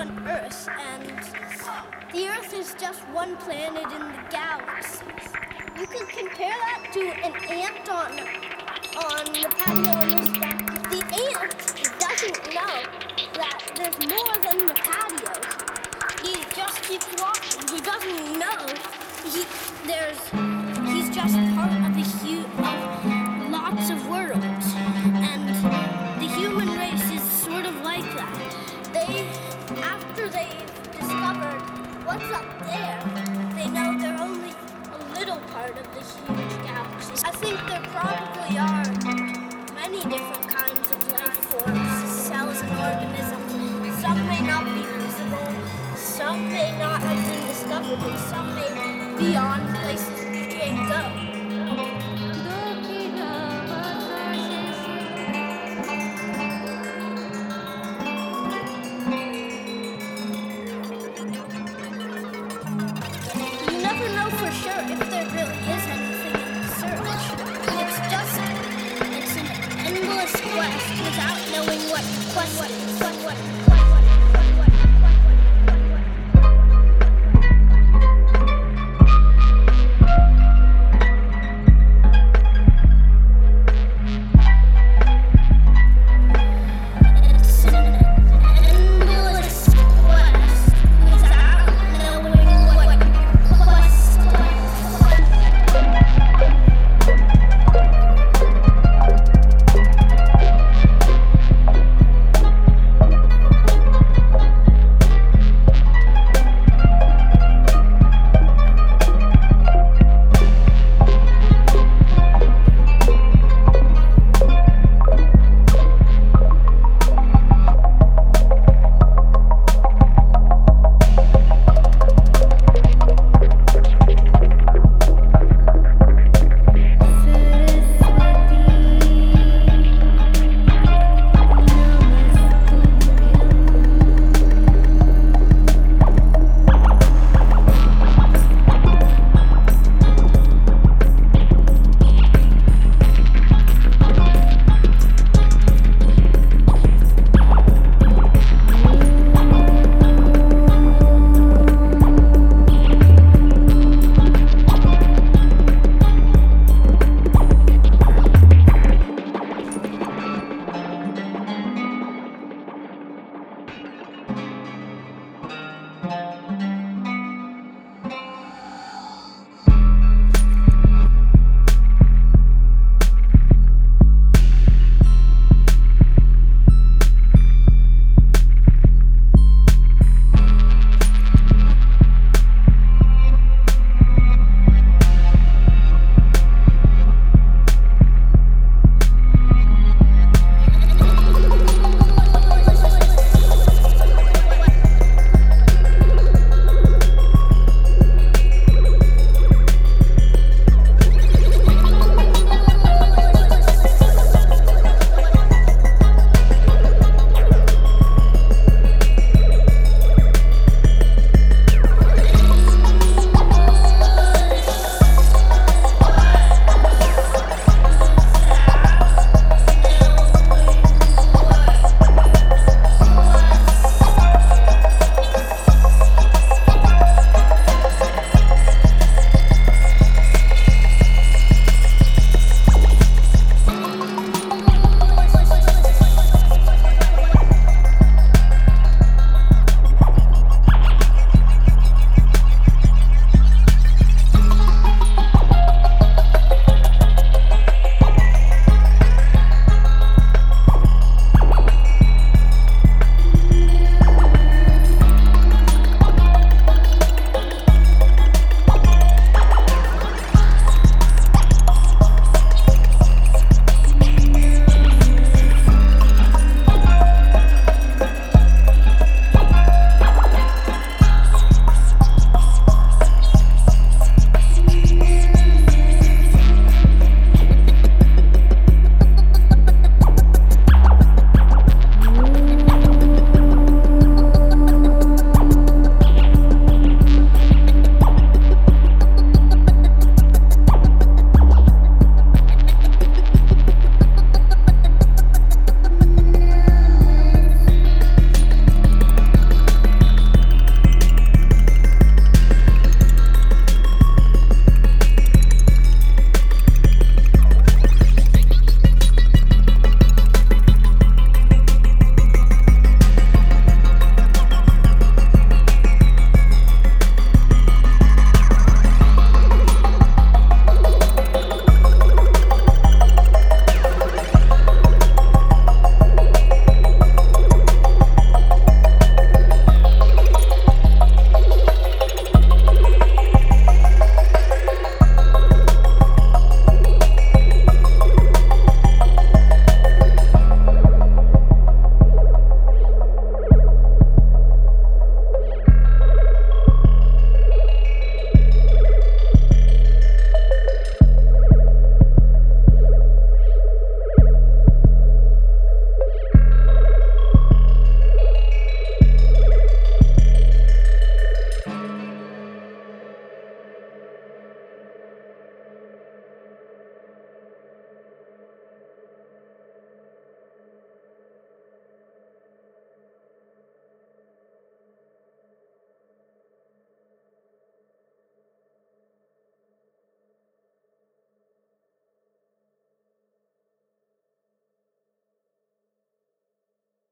on Earth, and the Earth is just one planet in the galaxy. You can compare that to an ant on the patio in his back. The ant doesn't know that there's more than the patio. He just keeps walking. He doesn't know he's just part of of lots of worlds. And the human race is sort of like that. After they've discovered what's up there, they know they're only a little part of this huge galaxy. I think there probably are many different kinds of life forms, cells and organisms. Some may not be visible, some may not have been discovered, and some may be on places we can't go. If there really is anything in search, it's an endless quest without knowing what quest is.